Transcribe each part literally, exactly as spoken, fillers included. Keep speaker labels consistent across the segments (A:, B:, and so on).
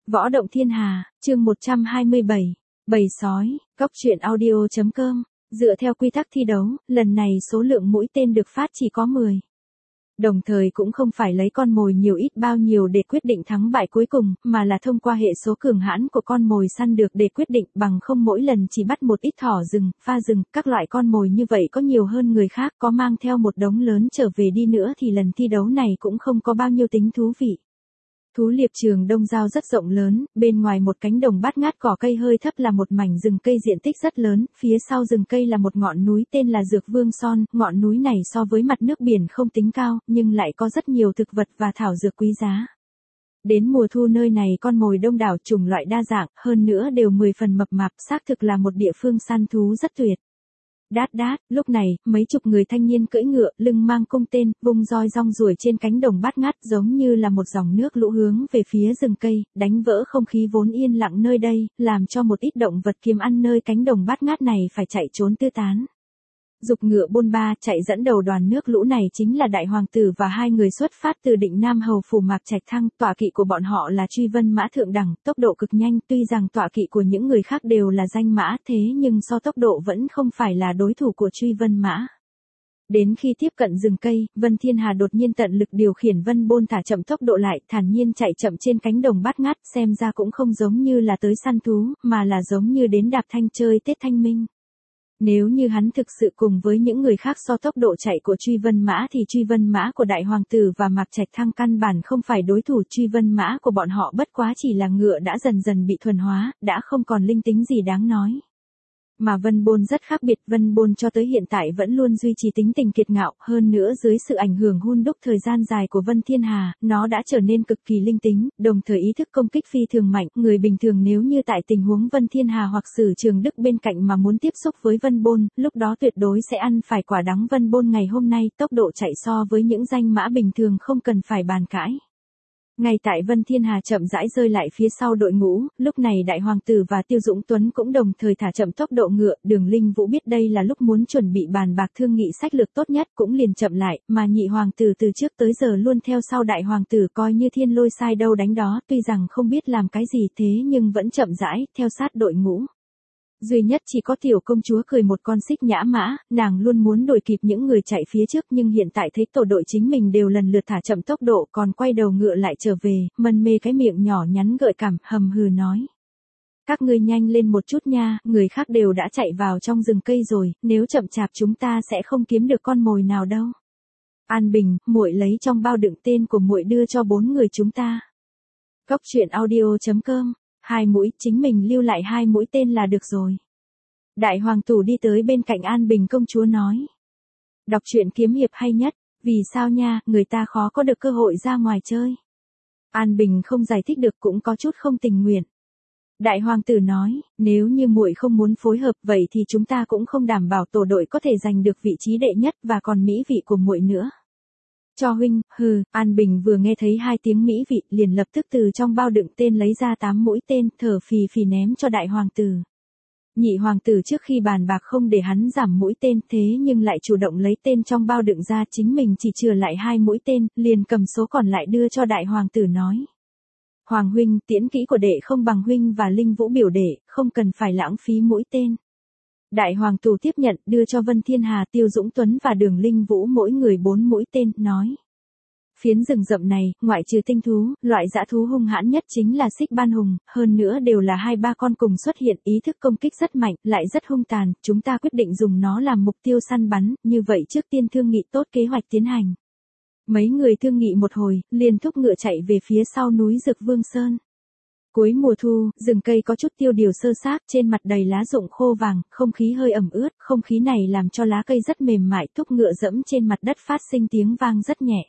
A: Võ động thiên hà, chương một trăm hai mươi bảy, bầy sói, góc truyện audio chấm com. Dựa theo quy tắc thi đấu, lần này số lượng mũi tên được phát chỉ có mười. Đồng thời cũng không phải lấy con mồi nhiều ít bao nhiêu để quyết định thắng bại cuối cùng, mà là thông qua hệ số cường hãn của con mồi săn được để quyết định, bằng không mỗi lần chỉ bắt một ít thỏ rừng, pha rừng, các loại con mồi như vậy có nhiều hơn người khác, có mang theo một đống lớn trở về đi nữa thì lần thi đấu này cũng không có bao nhiêu tính thú vị. Thú liệp trường Đông Giao rất rộng lớn, bên ngoài một cánh đồng bát ngát cỏ cây hơi thấp là một mảnh rừng cây diện tích rất lớn, phía sau rừng cây là một ngọn núi tên là Dược Vương Son, ngọn núi này so với mặt nước biển không tính cao, nhưng lại có rất nhiều thực vật và thảo dược quý giá. Đến mùa thu nơi này con mồi đông đảo, chủng loại đa dạng, hơn nữa đều mười phần mập mạp, xác thực là một địa phương săn thú rất tuyệt. Đát đát, lúc này, mấy chục người thanh niên cưỡi ngựa, lưng mang cung tên, vung roi rong ruổi trên cánh đồng bát ngát giống như là một dòng nước lũ hướng về phía rừng cây, đánh vỡ không khí vốn yên lặng nơi đây, làm cho một ít động vật kiếm ăn nơi cánh đồng bát ngát này phải chạy trốn tứ tán. Dục ngựa bôn ba chạy dẫn đầu đoàn nước lũ này chính là đại hoàng tử và hai người xuất phát từ Định Nam hầu phủ Mạc Trạch Thăng, tọa kỵ của bọn họ là Truy Vân mã thượng đẳng, tốc độ cực nhanh, tuy rằng tọa kỵ của những người khác đều là danh mã, thế nhưng so tốc độ vẫn không phải là đối thủ của Truy Vân mã. Đến khi tiếp cận rừng cây, Vân Thiên Hà đột nhiên tận lực điều khiển Vân Bôn thả chậm tốc độ lại, thản nhiên chạy chậm trên cánh đồng bát ngát, xem ra cũng không giống như là tới săn thú, mà là giống như đến đạp thanh chơi Tết Thanh Minh. Nếu như hắn thực sự cùng với những người khác so tốc độ chạy của Truy Vân mã thì Truy Vân mã của đại hoàng tử và Mạc Trạch Thăng căn bản không phải đối thủ, Truy Vân mã của bọn họ bất quá chỉ là ngựa đã dần dần bị thuần hóa, đã không còn linh tính gì đáng nói. Mà Vân Bôn rất khác biệt, Vân Bôn cho tới hiện tại vẫn luôn duy trì tính tình kiệt ngạo, hơn nữa dưới sự ảnh hưởng hun đúc thời gian dài của Vân Thiên Hà, nó đã trở nên cực kỳ linh tính, đồng thời ý thức công kích phi thường mạnh, người bình thường nếu như tại tình huống Vân Thiên Hà hoặc Sử Trường Đức bên cạnh mà muốn tiếp xúc với Vân Bôn, lúc đó tuyệt đối sẽ ăn phải quả đắng. Vân Bôn ngày hôm nay, tốc độ chạy so với những danh mã bình thường không cần phải bàn cãi. Ngay tại Vân Thiên Hà chậm rãi rơi lại phía sau đội ngũ, lúc này đại hoàng tử và Tiêu Dũng Tuấn cũng đồng thời thả chậm tốc độ ngựa, Đường Linh Vũ biết đây là lúc muốn chuẩn bị bàn bạc thương nghị sách lược tốt nhất cũng liền chậm lại, mà nhị hoàng tử từ trước tới giờ luôn theo sau đại hoàng tử coi như thiên lôi sai đâu đánh đó, tuy rằng không biết làm cái gì thế nhưng vẫn chậm rãi, theo sát đội ngũ. Duy nhất chỉ có tiểu công chúa cười một con xích nhã mã, nàng luôn muốn đuổi kịp những người chạy phía trước nhưng hiện tại thấy tổ đội chính mình đều lần lượt thả chậm tốc độ còn quay đầu ngựa lại trở về, mân mê cái miệng nhỏ nhắn gợi cảm, hầm hừ nói. Các ngươi nhanh lên một chút nha, người khác đều đã chạy vào trong rừng cây rồi, nếu chậm chạp chúng ta sẽ không kiếm được con mồi nào đâu. An Bình, muội lấy trong bao đựng tên của muội đưa cho bốn người chúng ta. Góc truyện audio chấm com. Hai mũi, chính mình lưu lại hai mũi tên là được rồi. Đại hoàng tử đi tới bên cạnh An Bình công chúa nói. Đọc truyện kiếm hiệp hay nhất, vì sao nha, người ta khó có được cơ hội ra ngoài chơi. An Bình không giải thích được cũng có chút không tình nguyện. Đại hoàng tử nói, nếu như muội không muốn phối hợp vậy thì chúng ta cũng không đảm bảo tổ đội có thể giành được vị trí đệ nhất và còn mỹ vị của muội nữa. Cho huynh, hừ, An Bình vừa nghe thấy hai tiếng mỹ vị liền lập tức từ trong bao đựng tên lấy ra tám mũi tên, thở phì phì ném cho đại hoàng tử. Nhị hoàng tử trước khi bàn bạc không để hắn giảm mũi tên thế nhưng lại chủ động lấy tên trong bao đựng ra, chính mình chỉ chừa lại hai mũi tên, liền cầm số còn lại đưa cho đại hoàng tử nói. Hoàng huynh, tiễn kỹ của đệ không bằng huynh và Linh Vũ biểu đệ, không cần phải lãng phí mũi tên. Đại hoàng tử tiếp nhận, đưa cho Vân Thiên Hà, Tiêu Dũng Tuấn và Đường Linh Vũ mỗi người bốn mũi tên, nói. Phiến rừng rậm này, ngoại trừ tinh thú, loại dã thú hung hãn nhất chính là xích ban hùng, hơn nữa đều là hai ba con cùng xuất hiện, ý thức công kích rất mạnh, lại rất hung tàn, chúng ta quyết định dùng nó làm mục tiêu săn bắn, như vậy trước tiên thương nghị tốt kế hoạch tiến hành. Mấy người thương nghị một hồi, liền thúc ngựa chạy về phía sau núi Dược Vương Sơn. Cuối mùa thu, rừng cây có chút tiêu điều sơ xác, trên mặt đầy lá rụng khô vàng, không khí hơi ẩm ướt, không khí này làm cho lá cây rất mềm mại, thúc ngựa dẫm trên mặt đất phát sinh tiếng vang rất nhẹ.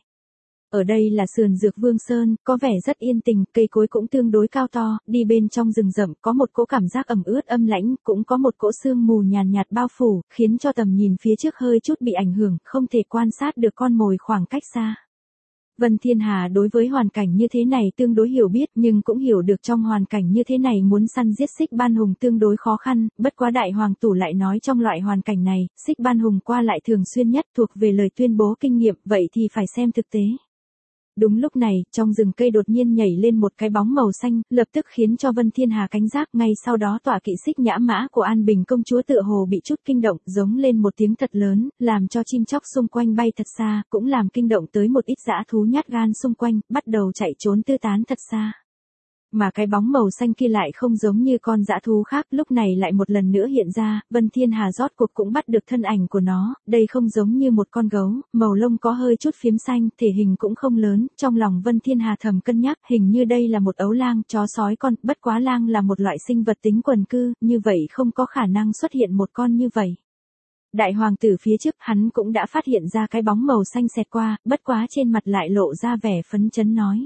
A: Ở đây là sườn Dược Vương Sơn, có vẻ rất yên tĩnh, cây cối cũng tương đối cao to, đi bên trong rừng rậm có một cỗ cảm giác ẩm ướt âm lãnh, cũng có một cỗ sương mù nhàn nhạt, nhạt bao phủ, khiến cho tầm nhìn phía trước hơi chút bị ảnh hưởng, không thể quan sát được con mồi khoảng cách xa. Vân Thiên Hà đối với hoàn cảnh như thế này tương đối hiểu biết nhưng cũng hiểu được trong hoàn cảnh như thế này muốn săn giết xích ban hùng tương đối khó khăn, bất quá đại hoàng tử lại nói trong loại hoàn cảnh này, xích ban hùng qua lại thường xuyên nhất thuộc về lời tuyên bố kinh nghiệm, vậy thì phải xem thực tế. Đúng lúc này, trong rừng cây đột nhiên nhảy lên một cái bóng màu xanh, lập tức khiến cho Vân Thiên Hà cảnh giác, ngay sau đó tọa kỵ xích nhã mã của An Bình công chúa tựa hồ bị chút kinh động, giống lên một tiếng thật lớn, làm cho chim chóc xung quanh bay thật xa, cũng làm kinh động tới một ít dã thú nhát gan xung quanh, bắt đầu chạy trốn tư tán thật xa. Mà cái bóng màu xanh kia lại không giống như con dã thú khác, lúc này lại một lần nữa hiện ra, Vân Thiên Hà rốt cuộc cũng bắt được thân ảnh của nó, đây không giống như một con gấu, màu lông có hơi chút phiếm xanh, thể hình cũng không lớn, trong lòng Vân Thiên Hà thầm cân nhắc, hình như đây là một ấu lang, chó sói con, bất quá lang là một loại sinh vật tính quần cư, như vậy không có khả năng xuất hiện một con như vậy. Đại hoàng tử phía trước hắn cũng đã phát hiện ra cái bóng màu xanh xẹt qua, bất quá trên mặt lại lộ ra vẻ phấn chấn nói.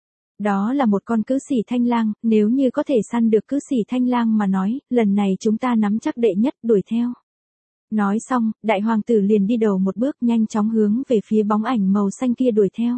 A: Đó là một con cữ xỉ thanh lang, nếu như có thể săn được cữ xỉ thanh lang mà nói, lần này chúng ta nắm chắc đệ nhất, đuổi theo. Nói xong, đại hoàng tử liền đi đầu một bước nhanh chóng hướng về phía bóng ảnh màu xanh kia đuổi theo.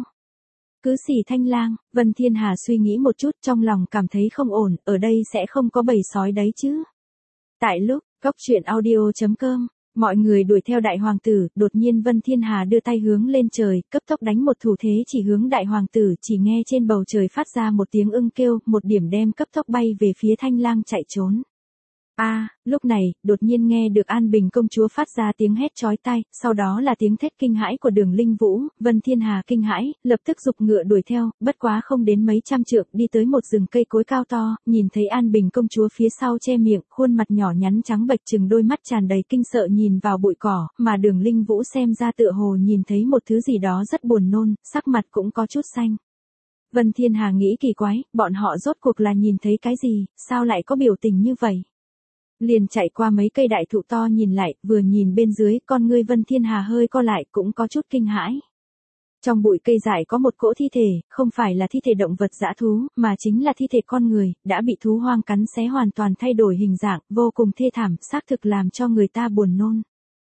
A: Cữ xỉ thanh lang, Vân Thiên Hà suy nghĩ một chút trong lòng cảm thấy không ổn, ở đây sẽ không có bầy sói đấy chứ. Tại lúc, cốc truyện audio chấm com, mọi người đuổi theo đại hoàng tử, đột nhiên Vân Thiên Hà đưa tay hướng lên trời, cấp tốc đánh một thủ thế chỉ hướng đại hoàng tử, chỉ nghe trên bầu trời phát ra một tiếng ưng kêu, một điểm đem cấp tốc bay về phía thanh lang chạy trốn. A, à, lúc này, đột nhiên nghe được An Bình công chúa phát ra tiếng hét chói tai, sau đó là tiếng thét kinh hãi của Đường Linh Vũ, Vân Thiên Hà kinh hãi, lập tức giục ngựa đuổi theo, bất quá không đến mấy trăm trượng, đi tới một rừng cây cối cao to, nhìn thấy An Bình công chúa phía sau che miệng, khuôn mặt nhỏ nhắn trắng bệch trừng đôi mắt tràn đầy kinh sợ nhìn vào bụi cỏ, mà Đường Linh Vũ xem ra tựa hồ nhìn thấy một thứ gì đó rất buồn nôn, sắc mặt cũng có chút xanh. Vân Thiên Hà nghĩ kỳ quái, bọn họ rốt cuộc là nhìn thấy cái gì, sao lại có biểu tình như vậy? Liền chạy qua mấy cây đại thụ to nhìn lại, vừa nhìn bên dưới, con ngươi Vân Thiên Hà hơi co lại, cũng có chút kinh hãi. Trong bụi cây dại có một cỗ thi thể, không phải là thi thể động vật dã thú, mà chính là thi thể con người, đã bị thú hoang cắn xé hoàn toàn thay đổi hình dạng, vô cùng thê thảm, xác thực làm cho người ta buồn nôn.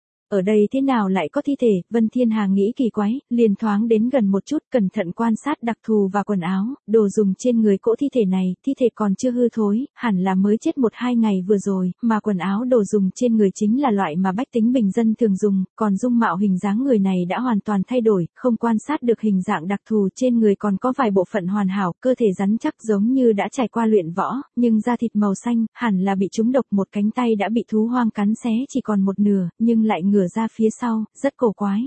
A: Ở đây thế nào lại có thi thể, Vân Thiên Hà nghĩ kỳ quái, liền thoáng đến gần một chút, cẩn thận quan sát đặc thù và quần áo, đồ dùng trên người cỗ thi thể này, thi thể còn chưa hư thối, hẳn là mới chết một hai ngày vừa rồi, mà quần áo đồ dùng trên người chính là loại mà bách tính bình dân thường dùng, còn dung mạo hình dáng người này đã hoàn toàn thay đổi, không quan sát được hình dạng đặc thù trên người còn có vài bộ phận hoàn hảo, cơ thể rắn chắc giống như đã trải qua luyện võ, nhưng da thịt màu xanh, hẳn là bị trúng độc, một cánh tay đã bị thú hoang cắn xé chỉ còn một nửa, nhưng lại ngửa ra phía sau, rất cổ quái.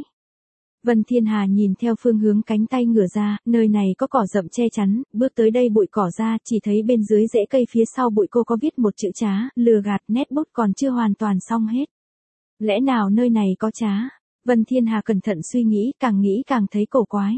A: Vân Thiên Hà nhìn theo phương hướng cánh tay ngửa ra, nơi này có cỏ rậm che chắn, bước tới đây bụi cỏ ra, chỉ thấy bên dưới rễ cây phía sau bụi cô có viết một chữ trá, lừa gạt, nét bút còn chưa hoàn toàn xong hết. Lẽ nào nơi này có trá? Vân Thiên Hà cẩn thận suy nghĩ, càng nghĩ càng thấy cổ quái.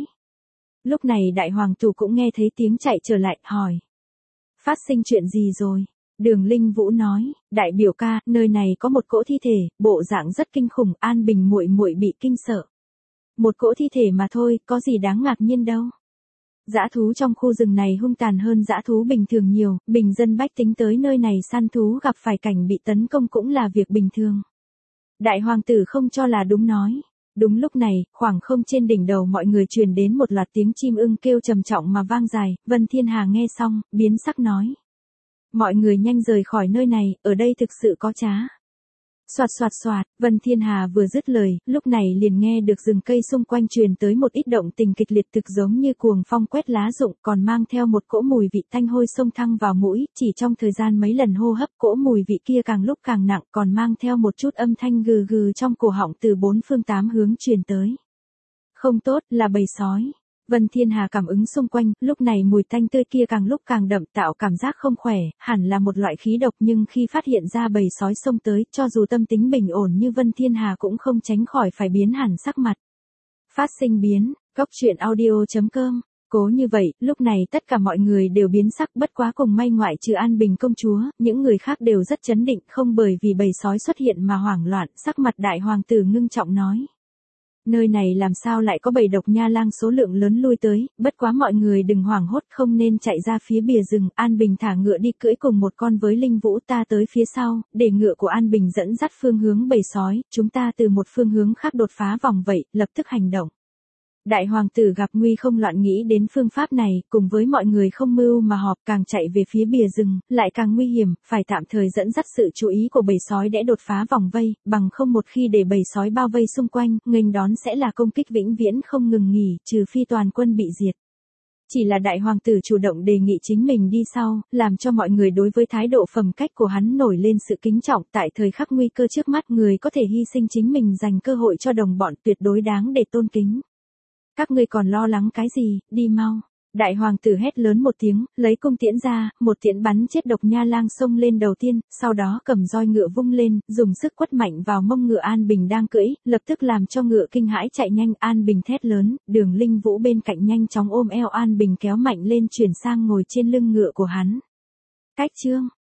A: Lúc này đại hoàng tử cũng nghe thấy tiếng chạy trở lại, hỏi. Phát sinh chuyện gì rồi? Đường Linh Vũ nói, đại biểu ca, nơi này có một cỗ thi thể, bộ dạng rất kinh khủng, An Bình muội muội bị kinh sợ. Một cỗ thi thể mà thôi, có gì đáng ngạc nhiên đâu. Dã thú trong khu rừng này hung tàn hơn dã thú bình thường nhiều, bình dân bách tính tới nơi này săn thú gặp phải cảnh bị tấn công cũng là việc bình thường. Đại hoàng tử không cho là đúng nói. Đúng lúc này, khoảng không trên đỉnh đầu mọi người truyền đến một loạt tiếng chim ưng kêu trầm trọng mà vang dài, Vân Thiên Hà nghe xong, biến sắc nói. Mọi người nhanh rời khỏi nơi này, ở đây thực sự có trá. Soạt soạt soạt, Vân Thiên Hà vừa dứt lời, lúc này liền nghe được rừng cây xung quanh truyền tới một ít động tình kịch liệt thực giống như cuồng phong quét lá rụng, còn mang theo một cỗ mùi vị tanh hôi xông thăng vào mũi, chỉ trong thời gian mấy lần hô hấp cỗ mùi vị kia càng lúc càng nặng, còn mang theo một chút âm thanh gừ gừ trong cổ họng từ bốn phương tám hướng truyền tới. Không tốt, là bầy sói. Vân Thiên Hà cảm ứng xung quanh, lúc này mùi tanh tươi kia càng lúc càng đậm, tạo cảm giác không khỏe, hẳn là một loại khí độc, nhưng khi phát hiện ra bầy sói xông tới, cho dù tâm tính bình ổn như Vân Thiên Hà cũng không tránh khỏi phải biến hẳn sắc mặt. Phát sinh biến, cốc truyện audio chấm com. Cố như vậy, lúc này tất cả mọi người đều biến sắc, bất quá cùng may ngoại trừ An Bình công chúa, những người khác đều rất chấn định, không bởi vì bầy sói xuất hiện mà hoảng loạn, sắc mặt đại hoàng tử ngưng trọng nói. Nơi này làm sao lại có bầy độc nha lang số lượng lớn lui tới, bất quá mọi người đừng hoảng hốt, không nên chạy ra phía bìa rừng, An Bình thả ngựa đi cưỡi cùng một con với Linh Vũ, ta tới phía sau, để ngựa của An Bình dẫn dắt phương hướng bầy sói, chúng ta từ một phương hướng khác đột phá vòng vậy, lập tức hành động. Đại hoàng tử gặp nguy không loạn nghĩ đến phương pháp này, cùng với mọi người không mưu mà họp, càng chạy về phía bìa rừng, lại càng nguy hiểm, phải tạm thời dẫn dắt sự chú ý của bầy sói để đột phá vòng vây, bằng không một khi để bầy sói bao vây xung quanh, nghênh đón sẽ là công kích vĩnh viễn không ngừng nghỉ, trừ phi toàn quân bị diệt. Chỉ là đại hoàng tử chủ động đề nghị chính mình đi sau, làm cho mọi người đối với thái độ phẩm cách của hắn nổi lên sự kính trọng. Tại thời khắc nguy cơ trước mắt, người có thể hy sinh chính mình dành cơ hội cho đồng bọn tuyệt đối đáng để tôn kính. Các ngươi còn lo lắng cái gì, đi mau. Đại hoàng tử hét lớn một tiếng, lấy cung tiễn ra, một tiễn bắn chết Độc Nha Lang xông lên đầu tiên, sau đó cầm roi ngựa vung lên, dùng sức quất mạnh vào mông ngựa An Bình đang cưỡi, lập tức làm cho ngựa kinh hãi chạy nhanh. An Bình thét lớn, Đường Linh Vũ bên cạnh nhanh chóng ôm eo An Bình kéo mạnh lên chuyển sang ngồi trên lưng ngựa của hắn. Cách chương